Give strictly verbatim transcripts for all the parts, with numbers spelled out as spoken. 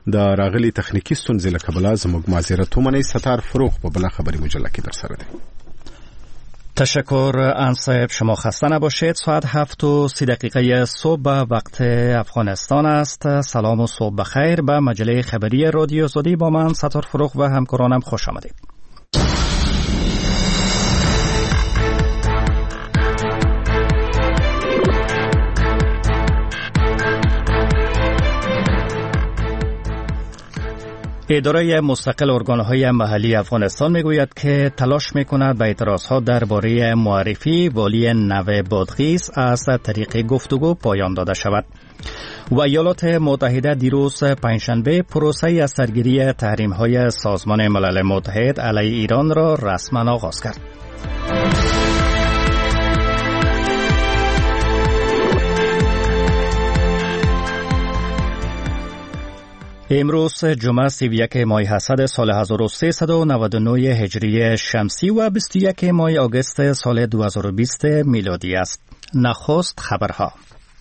د راغلي تخنیکی ستونزې له کبله زموږ معذرت ومنئ. ستار فروغ په بله خبری مجله کې در سره دی. تشکر انصب، شما خسته نباشید. ساعت هفت و سی دقیقه صبح وقت افغانستان است. سلام و صبح بخیر. به مجله خبری رادیو آزادی با من ستار فروغ و همکارانم خوش آمدید. اداره مستقل ارگان‌های محلی افغانستان میگوید که تلاش میکند به اعتراضات درباره معرفی والی نو بادغیس از طریق گفتگو پایان داده شود. و ایالات متحده دیروز پنجشنبه پروسه از سرگیری تحریم‌های سازمان ملل متحد علیه ایران را رسما آغاز کرد. امروز جمعه سی و یک ماه حسد سال هزار و سیصد و نود و نه هجری شمسی و بیست و یک ماه آگوست سال دو هزار و بیست میلادی است. نخست خبرها.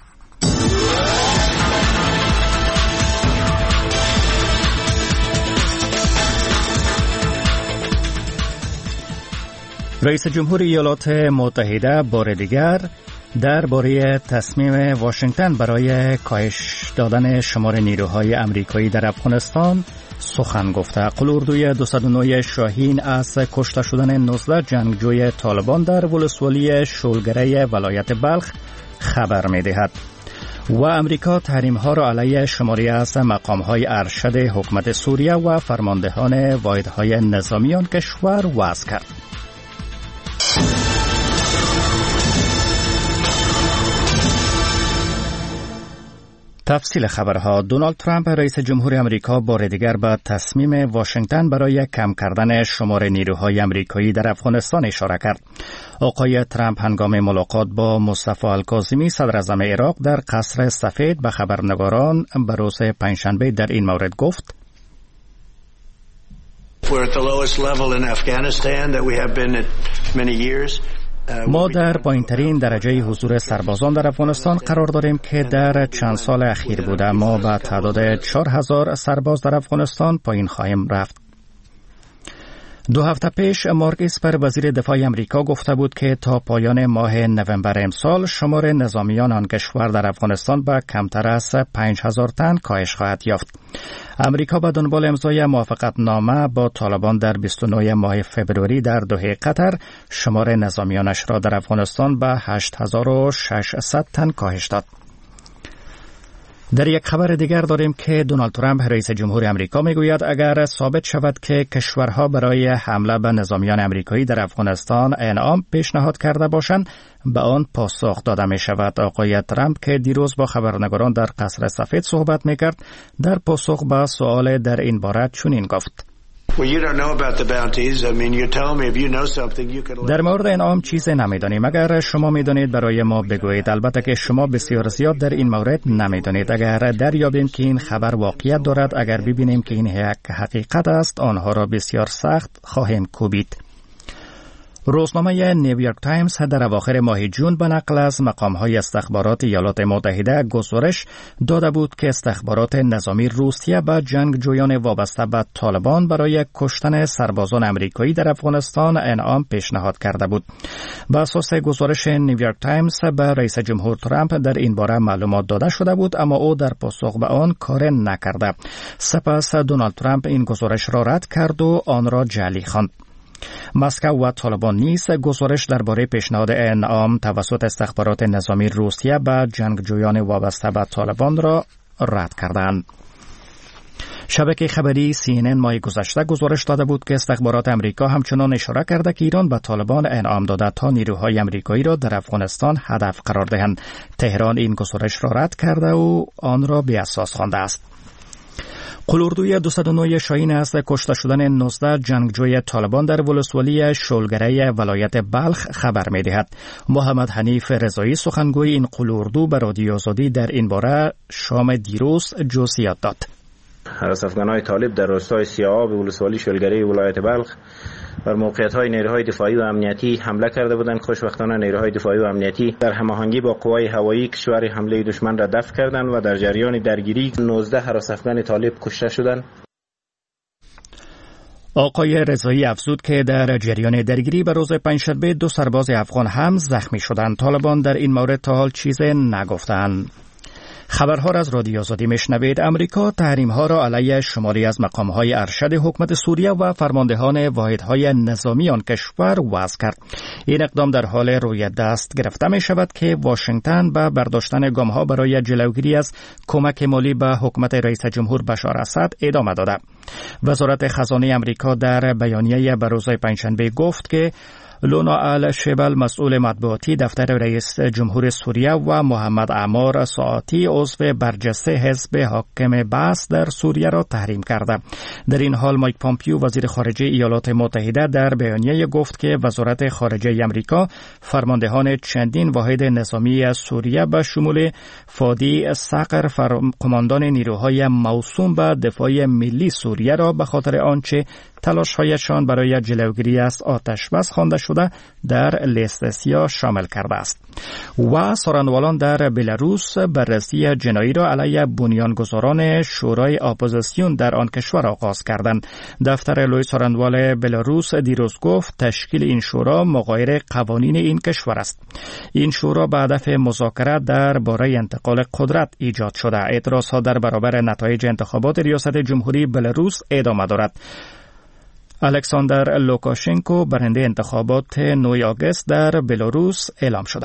رئیس جمهور ایالات متحده بار دیگر درباره تصمیم واشنگتن برای کاهش دادن شمار نیروهای آمریکایی در افغانستان سخن گفته. قلوردوی دویست و نه شاهین از کشته شدن نوزده جنگجوی طالبان در ولسوالی شولگره ولایت بلخ خبر می‌دهد. و امریکا تحریم‌ها را علیه شماری از مقام‌های ارشد حکومت سوریه و فرماندهان واحدهای نظامی آن کشور وضع کرد. تفصیل خبرها. دونالد ترامپ رئیس جمهور آمریکا بار دیگر به تصمیم واشنگتن برای کم کردن شمار نیروهای آمریکایی در افغانستان اشاره کرد. آقای ترامپ هنگام ملاقات با مصطفی الکاظمی صدر اعظم عراق در قصر سفید به خبرنگاران به روز پنجشنبه در این مورد گفت: ما در پایین‌ترین درجه حضور سربازان در افغانستان قرار داریم که در چند سال اخیر بوده. ما به تعداد چهار هزار سرباز در افغانستان پایین خواهیم رفت. دو هفته پیش مارک اسپر وزیر دفاع امریکا گفته بود که تا پایان ماه نوامبر امسال شمار نظامیان آن کشور در افغانستان به کمتر از پنج هزار تن کاهش خواهد یافت. امریکا به دنبال امضای موافقتنامه با طالبان در بیست و نه ماه فبروری در دوحه قطر شمار نظامیانش را در افغانستان به هشت هزار و ششصد تن کاهش داد. در یک خبر دیگر داریم که دونالد ترامپ رئیس جمهور آمریکا میگوید اگر ثابت شود که کشورها برای حمله به نظامیان آمریکایی در افغانستان انعام پیشنهاد کرده باشند به آن پاسخ داده می شود. آقای ترامپ که دیروز با خبرنگاران در قصر سفید صحبت می کرد در پاسخ به سوال در این باره چنین گفت: در مورد انعام چیزی نمیدانیم. اگر شما میدانید برای ما بگویید. البته که شما بسیار زیاد در این مورد نمیدانید. اگر دریابیم که این خبر واقعیت دارد، اگر ببینیم که این یک حقیقت است، آنها را بسیار سخت خواهیم کوبید. روزنامه نیویورک تایمز در اواخر ماه جون به نقل از مقام‌های استخبارات ایالات متحده گزارش داده بود که استخبارات نظامی روسیه به جنگجویان وابسته به طالبان برای کشتن سربازان آمریکایی در افغانستان انعام پیشنهاد کرده بود. بر اساس گزارش نیویورک تایمز به رئیس جمهور ترامپ در این باره معلومات داده شده بود، اما او در پاسخ به آن کار نکرده. سپس دونالد ترامپ این گزارش را رد کرد و آن را جعلی خواند. مسکو و طالبان نیز گزارش درباره پیشنهاد انعام توسط استخبارات نظامی روسیه به جنگجویان وابسته به طالبان را رد کردند. شبکه خبری سی ان ان ماه گذشته گزارش داده بود که استخبارات امریکا همچنان اشاره کرده که ایران به طالبان انعام داده تا نیروهای امریکایی را در افغانستان هدف قرار دهند. تهران این گزارش را رد کرده و آن را بی اساس خوانده است. قلوردوی دویست و نه شاهین از کشته شدن نوزده جنگجوی طالبان در ولسوالی شولگره ولایت بلخ خبر می‌دهد. محمد حنیف رضایی سخنگوی این قلوردو به رادیو آزادی در این باره شام دیروز جزئیات داد. از افغان‌های طالب در روستای سیااب ولسوالی شولگره ولایت بلخ بر موقعیت‌های نیروهای دفاعی و امنیتی حمله کرده بودند. خوشبختانه نیروهای دفاعی و امنیتی در هماهنگی با قوای هوایی کشور حمله دشمن را دفع کردند و در جریان درگیری نوزده هراس افغان طالب کشته شدند. آقای رضایی افزود که در جریان درگیری به روز پنجشنبه دو سرباز افغان هم زخمی شدند. طالبان در این مورد تا حال چیزی نگفتند. خبرها را از رادیو آزادی میشنوید. امریکا تحریم‌ها را علیه شماری از مقام‌های ارشد حکومت سوریه و فرماندهان واحدهای نظامی آن کشور وضع کرد. این اقدام در حال روی دست گرفته می شود که واشنگتن به برداشتن گام‌ها برای جلوگیری از کمک مالی به حکومت رئیس جمهور بشار اسد ادامه داده. وزارت خزانه امریکا در بیانیه به روز پنجشنبه گفت که لونا الشبل مسئول مطبوعاتی دفتر رئیس جمهور سوریه و محمد عمار ساعتی عضو برجسته حزب حاکم بعث در سوریه را تحریم کرده. در این حال مایک پامپیو وزیر خارجه ایالات متحده در بیانیه گفت که وزارت خارجه امریکا فرماندهان چندین واحد نظامی سوریه به شمول فادی صقر قماندان نیروهای موسوم به دفاع ملی سوریه را به خاطر آنچه تلاش‌هایشان برای جلوگیری از آتش بس خوانده شده در لیست سیاه شامل کرده است. و سارنوالان در بلاروس بررسی جنایی را علیه بنیانگذاران شورای اپوزیسیون در آن کشور آغاز کردند. دفتر لوی سارنوال بلاروس دیروز گفت تشکیل این شورا مغایر قوانین این کشور است. این شورا به هدف مذاکره درباره انتقال قدرت ایجاد شده. اعتراضها در برابر نتایج انتخابات ریاست جمهوری بلاروس ادامه دارد. الکساندر لوکاشنکو برنده انتخابات نه آگوست در بلاروس اعلام شده.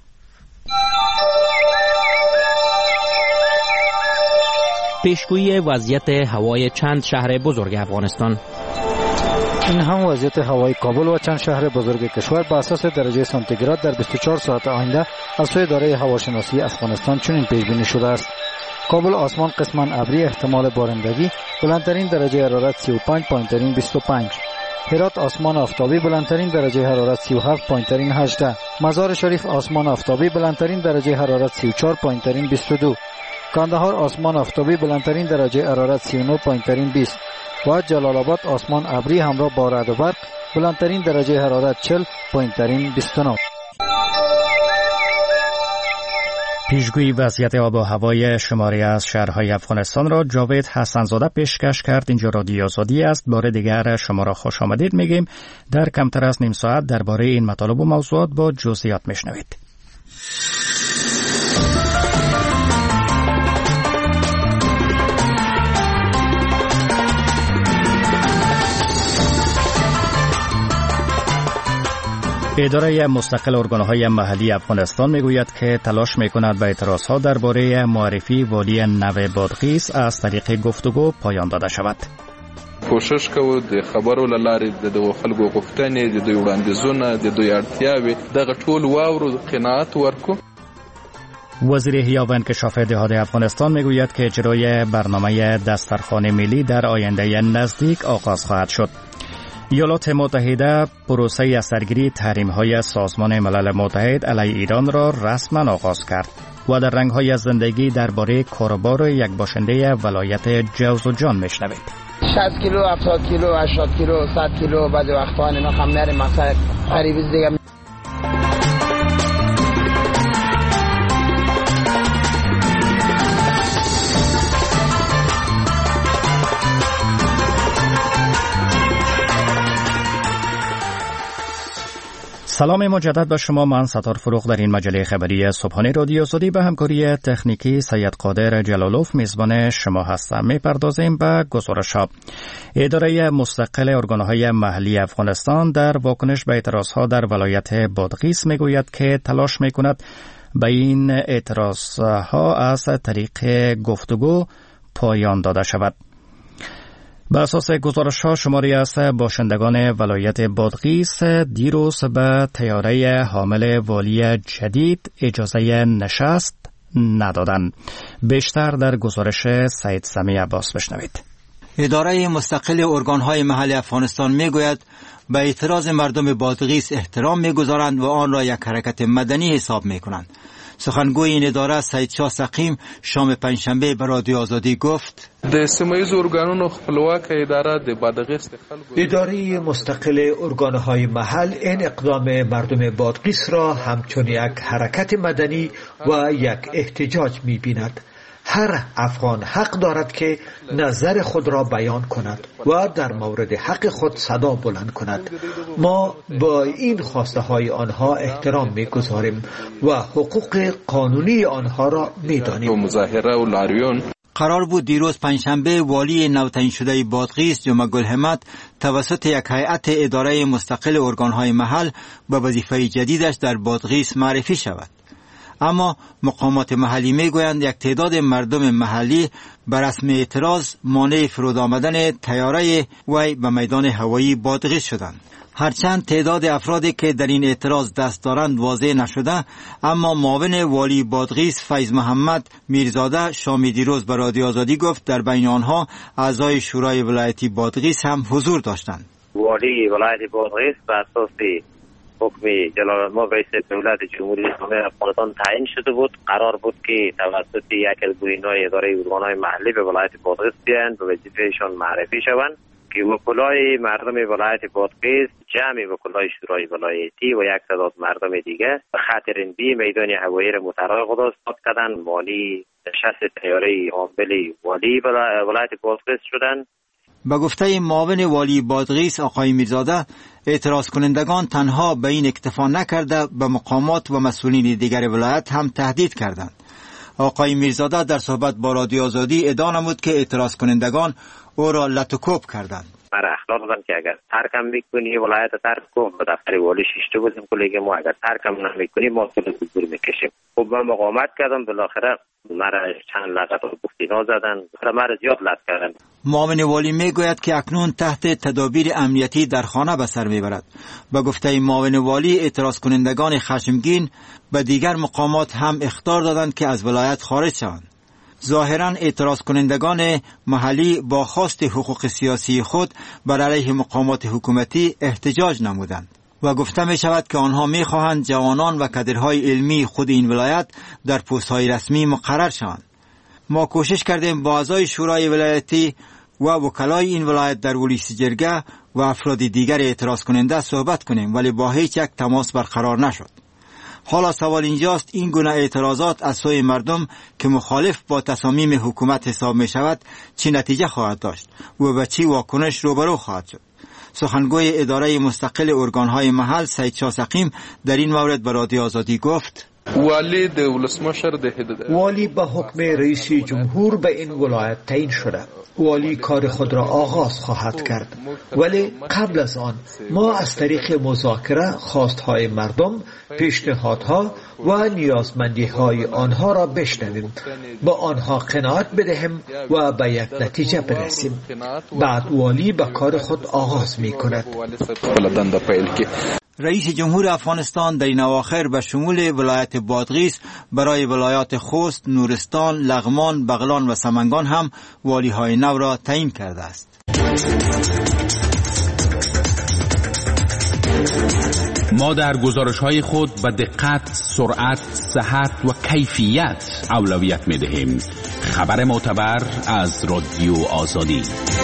پیشگویی وضعیت هوای چند شهر بزرگ افغانستان. این هم وضعیت هوای کابل و چند شهر بزرگ کشور به اساس درجه سانتیگراد در بیست و چهار ساعت آینده از سوی اداره هواشناسی افغانستان چنین پیش بینی شده است. کابل آسمان قسما ابری، احتمال بارندگی، بلندترین درجه حرارت سی و پنج، پایینترین بیست و پنج. هرات آسمان آفتابی، بلندترین درجه حرارت سی و هفت، پایینترین هجده. مزار شریف آسمان آفتابی، بلندترین درجه حرارت سی و چهار، پایینترین بیست و دو. کندهار آسمان آفتابی، بلندترین درجه حرارت سی و نه، پایینترین بیست. و جلال آباد آسمان ابری همراه با رعد و برق، بلندترین درجه حرارت چهل، پایینترین بیست و نه. پیشگویی وضعیت آب و هوای شماری از شهرهای افغانستان را جاوید حسنزاده پیشکش کرد. اینجا رادیو آزادی است. بار دیگر شما را خوش آمدید میگیم. در کمتر از نیم ساعت درباره این مطالب و موضوعات با جزئیات میشنوید. اداره مستقل ارگان‌های محلی افغانستان میگوید که تلاش میکند به اعتراضها درباره معرفی والی نو بادغیس از طریق گفتگو پایان داده شود. کوشش کوو د خبرو لارې د دوه خلکو غوښتنې د دوی وړاندیزونه د دوی اړتیاوې دغه ټول واورو قناعت ورکو. وزیر احیا و انکشاف دهات افغانستان میگوید که اجرای برنامه دسترخوان ملی در آینده نزدیک آغاز خواهد شد. ایالات متحده پروسه اثرگیری تحریم‌های سازمان ملل متحد علیه ایران را رسما آغاز کرد و در رنگ‌های زندگی درباره کاروبار یک باشنده ولایت جوزجان میشنوید. شصت کیلو، هفتاد کیلو، هشتاد کیلو، صد کیلو، بعضی وقتا اینا هم نره مثلا قریب دیگه. سلام مجدد به شما. من ستار فروغ در این مجله خبری صبحانه رادیو آزادی به همکاری تکنیکی سید قادر جلالوف میزبان شما هستم. میپردازیم به گزارش‌ها. اداره مستقل ارگان‌های محلی افغانستان در واکنش به اعتراض‌ها در ولایت بادغیس میگوید که تلاش میکند به این اعتراض‌ها از طریق گفتگو پایان داده شود. به اساس گزارش‌ها شماری از باشندگان ولایت بادغیس دیروز به طیاره حامل والی جدید اجازه نشست ندادند. بیشتر در گزارش سید سمی عباس بشنوید. اداره مستقل ارگان‌های محلی افغانستان میگوید به اعتراض مردم بادغیس احترام میگذارند و آن را یک حرکت مدنی حساب میکنند. سخنگوی این اداره سید شاه سقیم شام پنجشنبه به رادیو آزادی گفت: د سیمایي ارګانونو خپلواک اداره د بادغیس اداره مستقل ارگانهای محل این اقدام مردم بادغیس را همچون یک حرکت مدنی و یک احتجاج می‌بیند. هر افغان حق دارد که نظر خود را بیان کند و در مورد حق خود صدا بلند کند. ما با این خواسته های آنها احترام می‌گذاریم و حقوق قانونی آنها را می‌دانیم. مظاهره و لاریون قرار بود دیروز پنجشنبه والی نوتایین شده بادغیس جمعه گل همت توسط یک هیئت اداره مستقل ارگانهای محل به وظیفه جدیدش در بادغیس معرفی شود. اما مقامات محلی میگویند یک تعداد مردم محلی بر رسم اعتراض مانع فرود آمدن طیاره وی به میدان هوایی بادغیس شدند. هرچند تعداد افرادی که در این اعتراض دست دارند واضح نشده، اما معاون والی بادغیس فیض محمد میرزاده شام دیروز به رادیو آزادی گفت در بین آنها اعضای شورای ولایتی بادغیس هم حضور داشتند. والی ولایت بادغیس بر اساس حکم جلال‌الملک رئیس دولت جمهوری اسلامی افغانستان تعیین شده بود. قرار بود که توسط یک از معاونین اداره ارگان‌های محلی به ولایت بادغیس بیایند و وظیفه‌شان معرفی شوند که وکلای مردم ولایت بادغیس، جمع وکلای شورای ولایتی و یک تعداد مردم دیگه به خاطر این بی میدان هوایی را مترای خود آزاد کردند. والی نشست طیاره حامل والی ولایت بادغیس شدند. به گفته معاون والی بادغیس آقای میرزاده، اعتراض کنندگان تنها به این اکتفا نکرده به مقامات و مسئولین دیگر ولایت هم تهدید کردند. آقای میرزاده در صحبت با رادیو آزادی ادعا نمود که اعتراض کنندگان او را لطوکوب کردند. برای اخلاق دادن که اگر ترکم میکنی ولایت ترک کن، به دفتر والی شیشته بودیم کلیگ ما اگر ترکم نمیکنی ما تو دور میکشیم. خب من مقاومت کردم، بالاخره مرا چند لغت و گفتینا زدن، مرا زیاد لط کردن. معاون والی میگوید که اکنون تحت تدابیر امنیتی در خانه به سر میبرد. به گفته معاون والی اعتراض کنندگان خشمگین به دیگر مقامات هم اخطار دادند که از ولایت خارج شوند. ظاهراً اعتراض کنندگان محلی با خواست حقوق سیاسی خود بر علیه مقامات حکومتی احتجاج نمودند و گفته می شود که آنها می خواهند جوانان و کادرهای علمی خود این ولایت در پست‌های رسمی مقرر شوند. ما کوشش کردیم با اعضای شورای ولایتی و وکلای این ولایت در ولایت جرگه و افراد دیگر اعتراض کننده صحبت کنیم، ولی با هیچ یک تماس برقرار نشد. حالا سوال اینجاست این گونه اعتراضات از سوی مردم که مخالف با تصامیم حکومت حساب می شود چی نتیجه خواهد داشت و به چی واکنش روبرو خواهد شد؟ سخنگوی اداره مستقل ارگانهای محل سید شاه سقیم در این مورد به رادیو آزادی گفت: والی د ولسمشر د هدایت والی به حکم رئیس جمهور به این ولایت تعیین شده. والی کار خود را آغاز خواهد کرد، ولی قبل از آن ما از طریق مذاکره خواستهای مردم، پیشنهادها و نیازمندیهای آنها را بشنویم، با آنها قناعت بدهیم و به یک نتیجه برسیم. بعد والی به کار خود آغاز می کند. رئیس جمهور افغانستان در این اواخر به شمول ولایت بادغیس برای ولایات خوست، نورستان، لغمان، بغلان و سمنگان هم والی‌های نو را تعیین کرده است. ما در گزارش‌های خود به دقت، سرعت، صحت و کیفیت اولویت می‌دهیم. خبر معتبر از رادیو آزادی.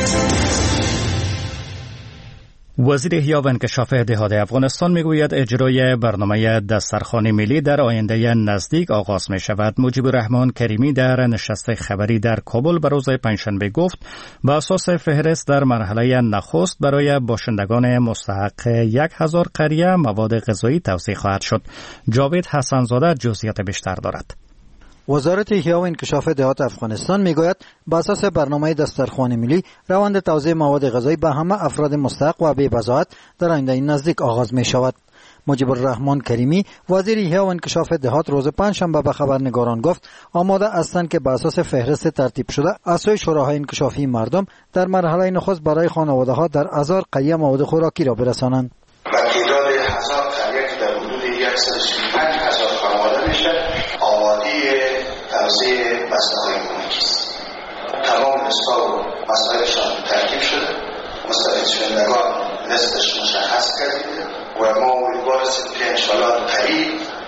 وزیر احیا و انکشاف دهات افغانستان میگوید اجرای برنامه دسترخوان ملی در آینده نزدیک آغاز می شود. مجیب الرحمان کریمی در نشست خبری در کابل به روز پنجشنبه گفت به اساس فهرست در مرحله نخست برای باشندگان مستحق یک هزار قریه مواد غذایی توزیع خواهد شد. جاوید حسنزاده جزئیات بیشتر دارد. وزارت احیا و انکشاف دهات افغانستان میگوید بر اساس برنامه دسترخوان ملی روند توزیع مواد غذایی به همه افراد مستحق و بی بضاعت در آینده نزدیک آغاز می شود. مجیب الرحمان کریمی وزیر احیا و انکشاف دهات روز پنجشنبه به خبرنگاران گفت آماده هستند که بر اساس فهرست ترتیب شده از سوی شوراهای انکشافی مردم در مرحله نخست برای خانواده ها در هزار قریه مواد خوراکی را برسانند. تعداد هزار قریه که در حدود صد و سی و پنج هزار خانواده میشه آماده توزیع مسائل خوراکی است. تمام نصفا و مسائلشان ترتیب شده، مستفید شدگان نصفش مشخص کردیم و ما امیدوار هستیم که انشاءالله قریب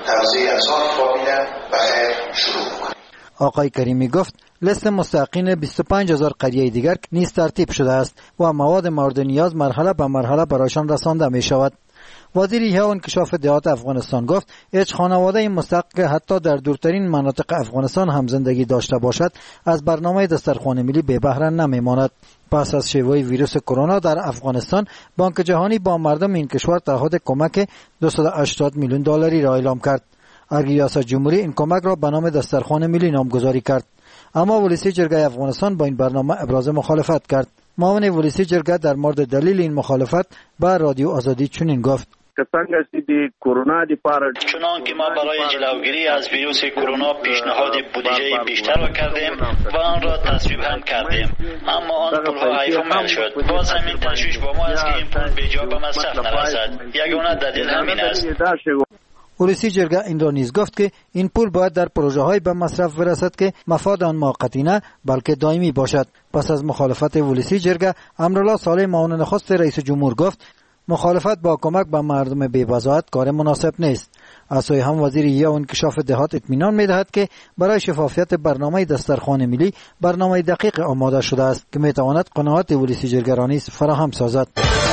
توزیع اصاف فامیل به خیر شروع کنیم. آقای کریمی گفت لیست مستحقین بیست و پنج هزار قریه دیگر نیز ترتیب شده است و مواد مورد نیاز مرحله به مرحله برایشان رسانده می شود. وزیر ایحاء و انکشاف دهات افغانستان گفت هیچ خانواده مستحق که حتی در دورترین مناطق افغانستان هم زندگی داشته باشد از برنامه دسترخوان ملی بے بهره نمیماند. پس از شیوع ویروس کرونا در افغانستان، بانک جهانی با مردم این کشور تعهد کمک دویست و هشتاد میلیون دلاری را اعلام کرد. ریاست جمهوری این کمک را به نام دسترخوان ملی نامگذاری کرد، اما ولسی جرگه افغانستان با این برنامه ابراز مخالفت کرد. معاون ولسی جرگه در مورد دلیل این مخالفت به رادیو آزادی چنین گفت: څنګه چې د کرونا د پاره چنان که ما برای جلوگیری از ویروس کرونا پیشنهاد بودجه بیشتر را کردیم و آن را تصویب هم کردیم، اما آن پولها حیف عمل شد. باز همین تشویش با ما است که این پول بیجا به مصرف نرسد. یگانه دلیل همین است. ولسی جرگه این را نیز گفت که این پول باید در پروژه های به مصرف برسد که مفاد آن موقتی نه بلکه دائمی باشد. پس از مخالفت ولسی جرگه، امرالله صالح معاون نخست رئیس جمهور گفت مخالفت با کمک به مردم بی‌وضاحت کار مناسب نیست. از سوی هم وزیر ایحاء و انکشاف دهات اطمینان می‌دهد که برای شفافیت برنامه دسترخوان ملی برنامه دقیق آماده شده است که می‌تواند قناعت ولسی جرگه را نیز فراهم سازد.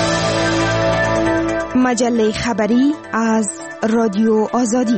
مجله خبری از رادیو آزادی.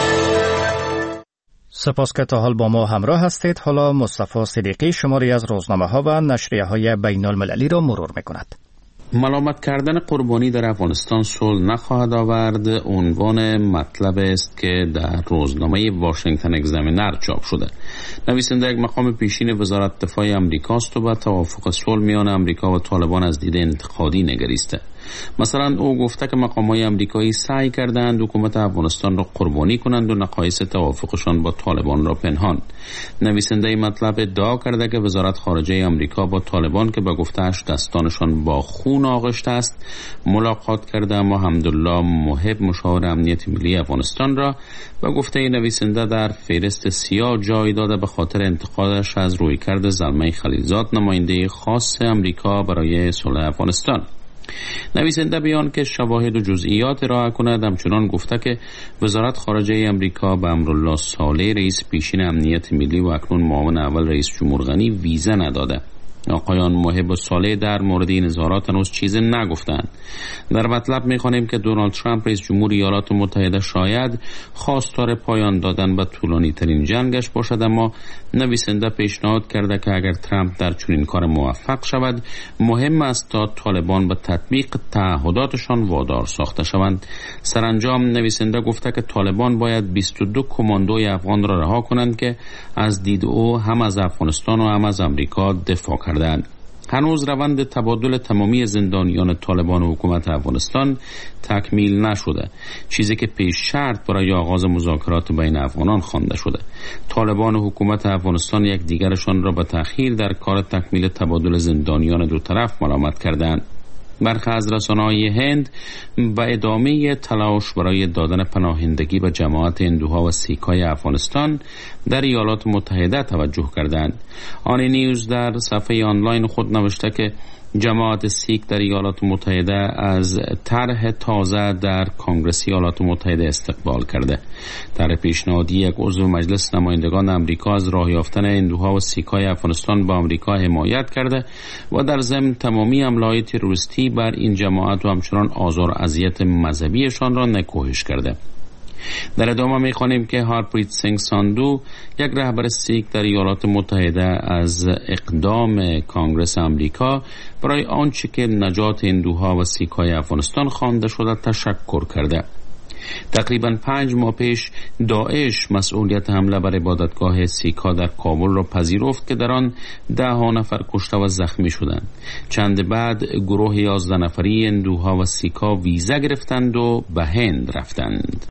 سپاس که تا حال با ما همراه هستید. حالا مصطفی صدیقی شماری از روزنامه‌ها و نشریه‌های بین‌المللی را مرور می‌کند. ملامت کردن قربانی در افغانستان صلح نخواهد آورد عنوان مطلب است که در روزنامه واشنگتن اگزامینر چاپ شده. نویسنده یک مقام پیشین وزارت دفاع آمریکا است و به توافق صلح میان آمریکا و طالبان از دید انتقادی نگریسته. مثلا او گفته که مقام‌های آمریکایی سعی کردند حکومت افغانستان را قربانی کنند و نقایص توافقشان با طالبان را پنهان. نویسنده مطلب ادعا کرده که وزارت خارجه آمریکا با طالبان که به گفته‌اش دستانشان با خون آغشته است ملاقات کرده، اما حمدالله محب مشاور امنیت ملی افغانستان را به گفته نویسنده در فهرست سیاه جای داده به خاطر انتقادش از رویکرد زلمه خلیلزاد، نماینده خاص آمریکا برای صلح افغانستان. نویسنده بیان که شواهد و جزئیات ارائه کند همچنان گفته که وزارت خارجه امریکا به امرالله صالح رئیس پیشین امنیت ملی و اکنون معاون اول رئیس جمهور غنی ویزا نداده. آقایان محب و صالح در مورد این اظهارات هنوز چیزی نگفتند. در مطلب می‌خوانیم که دونالد ترامپ رئیس جمهور ایالات متحده شاید خواستار پایان دادن به طولانی ترین جنگش باشد، اما نویسنده پیشنهاد کرده که اگر ترامپ در چنین کار موفق شود مهم است تا طالبان به تطبیق تعهداتشان وادار ساخته شوند. سرانجام نویسنده گفته که طالبان باید بیست و دو کماندوی افغان را رها کنند که از دید او هم از افغانستان و هم از آمریکا دفاع کردند. هنوز روند تبادل تمامی زندانیان طالبان و حکومت افغانستان تکمیل نشده، چیزی که پیش شرط برای آغاز مذاکرات بین افغانان خوانده شده. طالبان و حکومت افغانستان یکدیگرشان را به تأخیر در کار تکمیل تبادل زندانیان دو طرف ملامت کردند. برخی از رسانه‌های هند به ادامه تلاش برای دادن پناهندگی به جماعت هندوها و سیک‌های افغانستان در ایالات متحده توجه کردند. آن نیوز در صفحه آنلاین خود نوشته که جماعت سیک در ایالات متحده از طرح تازه در کنگره ایالات متحده استقبال کرده. طرح پیشنهادی یک عضو مجلس نمایندگان آمریکا از راه یافتن هندوها و سیک‌های افغانستان با آمریکا حمایت کرده و در ضمن تمامی حمله‌های تروریستی بر این جماعت و همچنان آزار و اذیت مذهبیشان را نکوهش کرده. در ادامه می‌خوانیم که هارپریت سینگ ساندو، یک رهبر سیک در ایالات متحده، از اقدام کانگرس آمریکا برای آنچه که نجات هندوها و سیک‌های افغانستان خوانده شده تشکر کرده. تقریباً پنج ماه پیش داعش مسئولیت حمله بر عبادتگاه سیک‌ها در کابل را پذیرفت که در آن ده ها نفر کشته و زخمی شدند. چند بعد گروه یازده نفری هندوها و سیک‌ها ویزا گرفتند و به هند رفتند.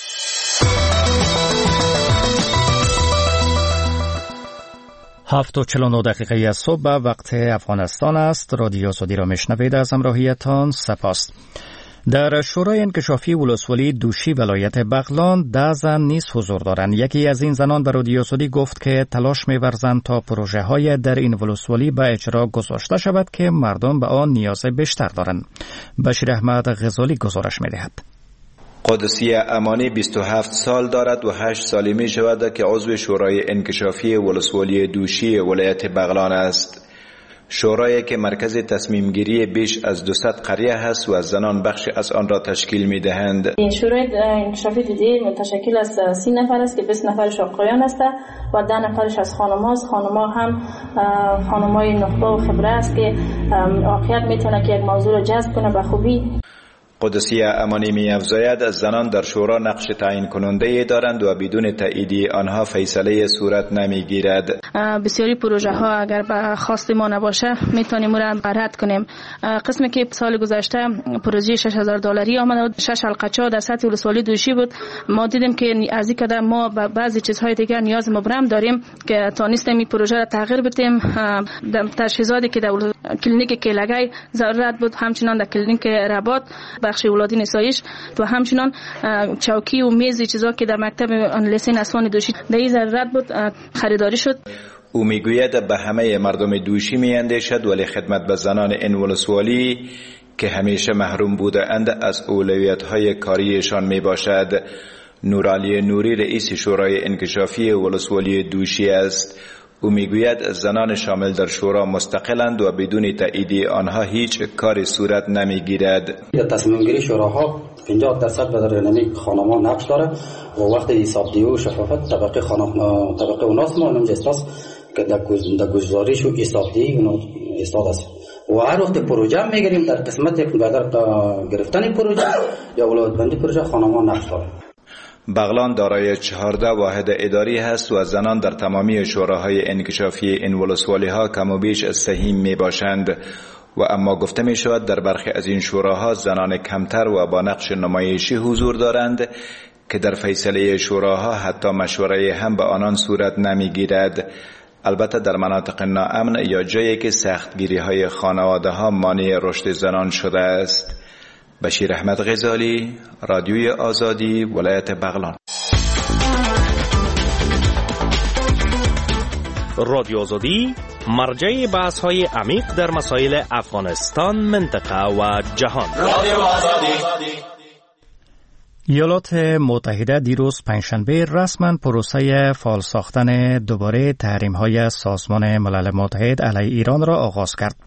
هفت و چل و نه دقیقه از صبح وقت افغانستان است. رادیو آزادی را میشنوید. از همراهیتان سپاس. در شورای انکشافی ولسوالی دوشی ولایت بغلان ده زن نیز حضور دارند. یکی از این زنان به رادیو آزادی گفت که تلاش می‌ورزند تا پروژه های در این ولسوالی به اجرا گذاشته شود که مردم به آن نیاز بیشتر دارند. بشیر احمد غزالی گزارش می‌دهد. قدسیه امانی بیست و هفت سال دارد و هشت سالی می شود که عضو شورای انکشافی ولسوالی دوشی ولایت بغلان است. شورایی که مرکز تصمیم گیری بیش از دویست قریه هست و از زنان بخش از آن را تشکیل می دهند. شورای انکشافی دوشی متشکل از سی نفر است که بیست نفرش آقایان است و ده نفرش از خانم هاست. خانم ها هم خانم های نخبه و خبره است که واقعیت می تونه که یک موضوع را جذب کنه به خوبی. قدسیه امانی می افزاید از زنان در شورا نقش تعیین کننده دارند و بدون تایید آنها فیصله صورت نمی گیرد. بسیاری پروژه ها اگر به خواست ما نباشه میتونیم اون را رد کنیم. قسمی که سال گذشته پروژه شش هزار دلاری آمد، شش حلقه در سطح ولسوالی دوشی بود. ما دیدیم که از این قدر ما به بعضی چیزهای دیگر نیاز مبرم داریم که تانستیم این پروژه را تغییر بدیم. تجهیزاتی که در کلینیک کلگی ضرورت بود، همچنان در کلینیک رباط بخش ولادی نساییش و همچنان چوکی و میز چیزا که در مکتب لیسین اسوان دوشی در این ضرورت بود خریداری شد. او میگوید به همه مردم دوشی میاندیشد ولی خدمت به زنان این ولسوالی که همیشه محروم بوده اند از اولویت های کاریشان می باشد. نورعلی نوری رئیس شورای انکشافی ولسوالی دوشی است. او میگوید زنان شامل در شورا مستقلند و بدون تایید آنها هیچ کاری صورت نمیگیرد. در تصمیم گیری شوراها پنجاه درصد به درنمی خانمان نقش داره و وقت حسابدهی و شفافیت طبقه خانم طبقه اوناست ما نمیشه است که در گزارش و حسابدهی اون استاد است و هر وقت پروژه میگیریم در قسمت در گرفتن پروژه یا اولویت‌بندی پروژه خانمان نقش داره. بغلان دارای چهارده واحد اداری هست و زنان در تمامی شوراهای انکشافی این ولسوالی ها کم و بیش سهیم می باشند و اما گفته می شود در برخی از این شوراها زنان کمتر و با نقش نمایشی حضور دارند که در فیصله شوراها حتی مشوره هم به آنان صورت نمی گیرد. البته در مناطق ناامن یا جایی که سختگیری های خانواده ها مانع رشد زنان شده است. بشیر احمد غزالی، رادیوی آزادی، ولایت بغلان. رادیو آزادی مرجع بحث های عمیق در مسائل افغانستان، منطقه و جهان. رادیو آزادی. ایالات متحده دیروز پنجشنبه رسما پروسه فعال ساختن دوباره تحریم‌های سازمان ملل متحد علیه ایران را آغاز کرد.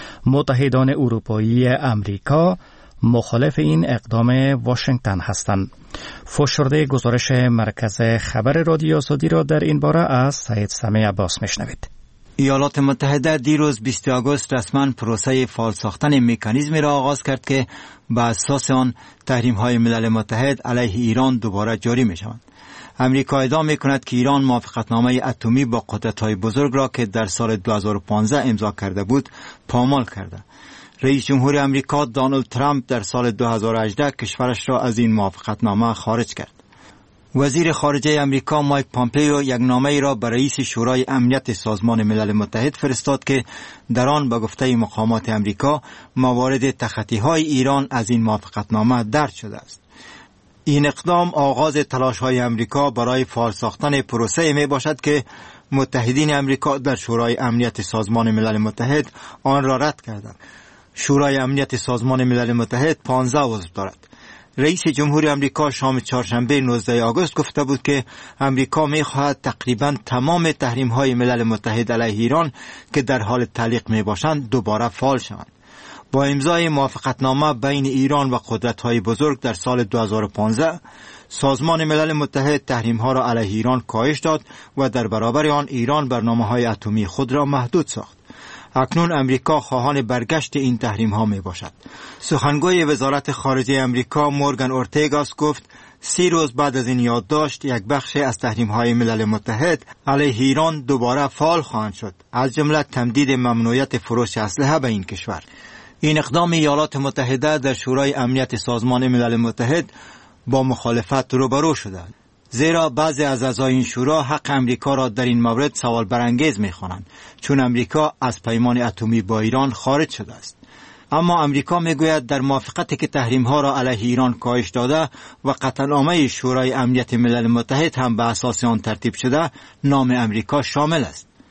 متحدان اروپایی امریکا مخالف این اقدام واشنگتن هستند. فشرده گزارش مرکز خبر رادیو آزادی را در این باره از سید سمیع عباس میشنوید. ایالات متحده دیروز بیست آگوست رسما پروسه فعال ساختن مکانیزمی را آغاز کرد که بر اساس آن تحریم‌های ملل متحد علیه ایران دوباره جاری می‌شوند. امریکا ادعا می‌کند که ایران موافقتنامه اتمی با قدرت‌های بزرگ را که در سال دو هزار و پانزده امضا کرده بود پامال کرده. رئیس جمهور امریکا دونالد ترامپ در سال دو هزار و هجده کشورش را از این موافقتنامه خارج کرد. وزیر خارجه امریکا مایک پامپیو یک نامه را به رئیس شورای امنیت سازمان ملل متحد فرستاد که در آن به گفته مقامات امریکا موارد تخطی‌های ایران از این موافقتنامه درج شده است. این اقدام آغاز تلاش‌های امریکا برای فعال ساختن پروسه می باشد که متحدین امریکا در شورای امنیت سازمان ملل متحد آن را رد کردند. شورای امنیت سازمان ملل متحد پانزده عضو دارد. رئیس جمهور امریکا شام چهارشنبه نوزده آگوست گفته بود که امریکا می‌خواهد تقریباً تمام تحریم‌های ملل متحد علیه ایران که در حال تعلیق می‌باشند دوباره فعال شوند. با امضای موافقتنامه بین ایران و قدرت‌های بزرگ در سال دو هزار و پانزده سازمان ملل متحد تحریم‌ها را علیه ایران کاهش داد و در برابر آن ایران برنامه‌های اتمی خود را محدود ساخت. اکنون امریکا خواهان برگشت این تحریم ها می باشد. سخنگوی وزارت خارجه امریکا مورگان اورتگاس گفت سی روز بعد از این یادداشت یک بخش از تحریم های ملل متحد علیه ایران دوباره فعال خواهند شد، از جمله تمدید ممنوعیت فروش اسلحه به این کشور. این اقدام ایالات متحده در شورای امنیت سازمان ملل متحد با مخالفت روبرو شده، زیرا بعضی از اعضای این شورا حق امریکا را در این مورد سوال برانگیز می‌خوانند، چون امریکا از پیمان اتمی با ایران خارج شده است. اما امریکا میگوید در موافقتی که تحریم‌ها را علیه ایران کاهش داده و قطعنامه شورای امنیت ملل متحد هم به اساس آن ترتیب شده، نام امریکا شامل است.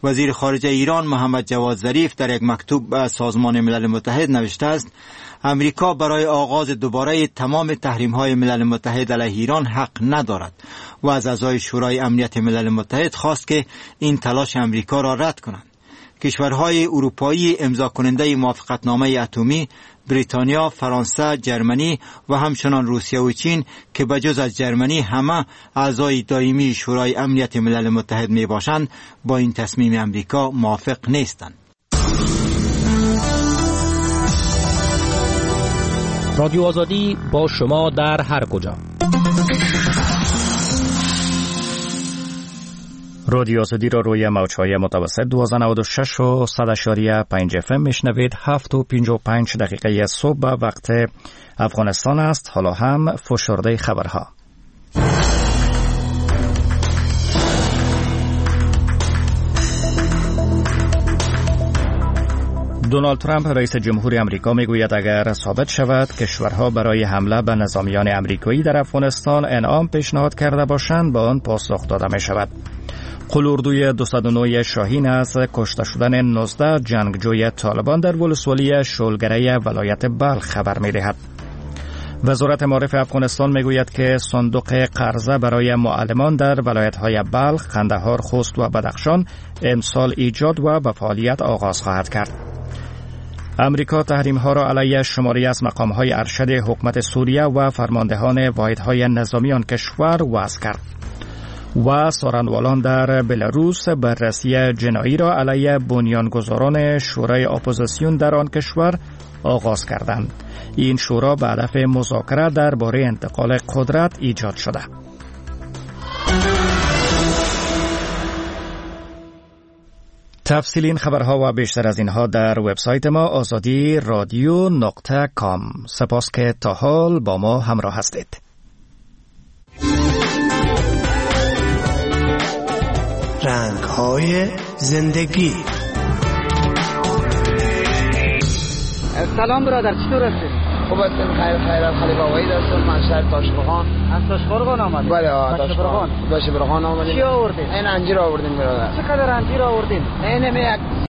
وزیر خارجه ایران محمد جواد ظریف در یک مکتوب به سازمان ملل متحد نوشته است امریکا برای آغاز دوباره تمام تحریم‌های ملل متحد علیه ایران حق ندارد و از اعضای شورای امنیت ملل متحد خواست که این تلاش امریکا را رد کنند. کشورهای اروپایی امضا کننده موافقتنامه اتمی، بریتانیا، فرانسه، جرمنی و همچنان روسیه و چین که بجز از جرمنی همه اعضای دائمی شورای امنیت ملل متحد می باشند با این تصمیم امریکا موافق نیستند. رادیو آزادی با شما در هر کجا. رادیو آزادی را روی موج‌های متوسط دویست و نود و شش و صد اشاریه پنج اف ام میشنوید. هفت و پنج و پنج دقیقه صبح وقت افغانستان است. حالا هم فشرده خبرها. دونالد ترامپ رئیس جمهوری آمریکا میگوید اگر ثابت شود کشورها برای حمله به نظامیان آمریکایی در افغانستان انعام پیشنهاد کرده باشند با آن پاسخ داده می شود. قلوردوی دویست و نه شاهین از کشته شدن نوزده جنگجوی طالبان در ولسوالی شولگره ولایت بلخ خبر می دهد. وزارت معارف افغانستان می گوید که صندوق قرضه برای معلمان در ولایت‌های بلخ، قندهار، خوست و بدخشان امسال ایجاد و به فعالیت آغاز خواهد کرد. امریکا تحریم‌ها را علیه شماری از مقام‌های ارشد حکومت سوریه و فرماندهان واحدهای نظامی آن کشور وضع کرد. و سارنوالان در بلاروس بررسی جنایی را علیه بنیانگذاران شورای اپوزیسیون در آن کشور آغاز کردند. این شورا به هدف مذاکره درباره انتقال قدرت ایجاد شده. تفصیل این خبرها و بیشتر از اینها در وبسایت ما آزادی رادیو نقطه کام. سپاس که تا حال با ما همراه هستید. رنگ‌های زندگی. سلام برادر، چطور هستی؟ خوب هستیم، خیر خیرات. خلیفه آقایی هستم، من شهر تاشقرغان. از تاشقرغان آمدید؟ بله، تاشقرغان. تاشقرغان آمدیم. چی آوردید؟ این انجیر آوردیم برادر. چقدر انجیر آوردین؟ این می یک